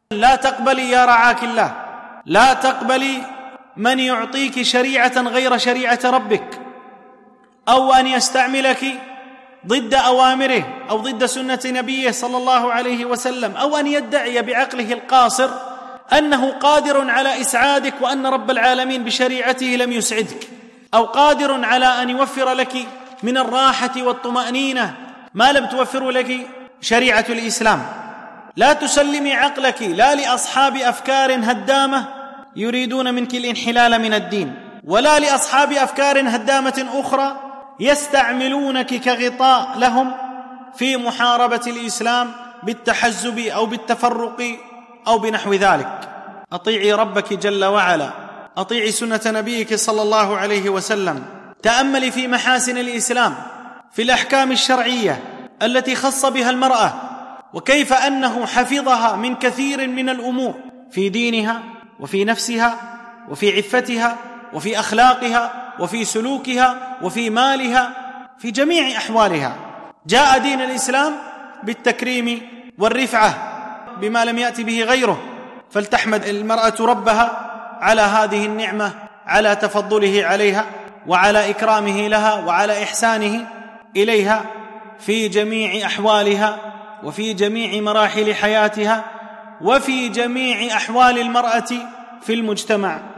لا تقبلي يا رعاك الله، لا تقبلي من يعطيك شريعة غير شريعة ربك، أو أن يستعملك ضد أوامره أو ضد سنة نبيه صلى الله عليه وسلم، أو أن يدعي بعقله القاصر أنه قادر على إسعادك وأن رب العالمين بشريعته لم يسعدك، أو قادر على أن يوفر لك من الراحة والطمأنينة ما لم توفر لك شريعة الإسلام. لا تسلمي عقلك لا لأصحاب أفكار هدامة يريدون منك الانحلال من الدين، ولا لأصحاب أفكار هدامة أخرى يستعملونك كغطاء لهم في محاربة الإسلام بالتحزب أو بالتفرق أو بنحو ذلك. أطيعي ربك جل وعلا، أطيعي سنة نبيك صلى الله عليه وسلم، تأملي في محاسن الإسلام، في الأحكام الشرعية التي خص بها المرأة، وكيف أنه حفظها من كثير من الأمور في دينها وفي نفسها وفي عفتها وفي أخلاقها وفي سلوكها وفي مالها، في جميع أحوالها. جاء دين الإسلام بالتكريم والرفعة بما لم يأت به غيره، فلتحمد المرأة ربها على هذه النعمة، على تفضله عليها وعلى إكرامه لها وعلى إحسانه إليها في جميع أحوالها وفي جميع مراحل حياتها وفي جميع أحوال المرأة في المجتمع.